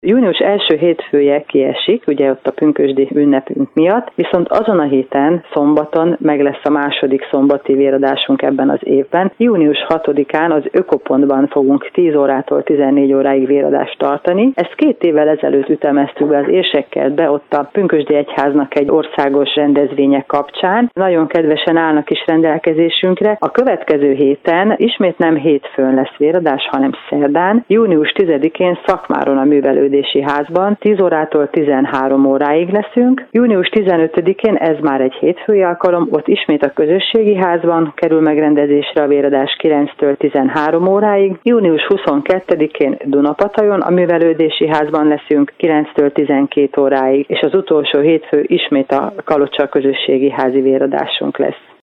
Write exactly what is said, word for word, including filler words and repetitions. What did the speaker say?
Június első hétfője kiesik, ugye ott a pünkösdi ünnepünk miatt, viszont azon a héten, szombaton meg lesz a második szombati véradásunk ebben az évben. Június hatodikán az Ökopontban fogunk tíz órától tizennégy óráig véradást tartani. Ezt két évvel ezelőtt ütemeztük be az érsekkel be ott a Pünkösdi Egyháznak egy országos rendezvénye kapcsán. Nagyon kedvesen állnak is rendelkezésünkre. A következő héten ismét nem hétfőn lesz véradás, hanem szerdán, június tizedikén Szakmáron a Művelődési Házban tíz órától tizenhárom óráig leszünk. Június tizenötödikén, ez már egy hétfői alkalom, ott ismét a Közösségi Házban kerül megrendezésre a véradás kilenctől tizenhárom óráig. Június huszonkettedikén Dunapatajon a Művelődési Házban leszünk kilenctől tizenkét óráig, és az utolsó hétfő ismét a Kalocsa Közösségi Házi véradásunk lesz.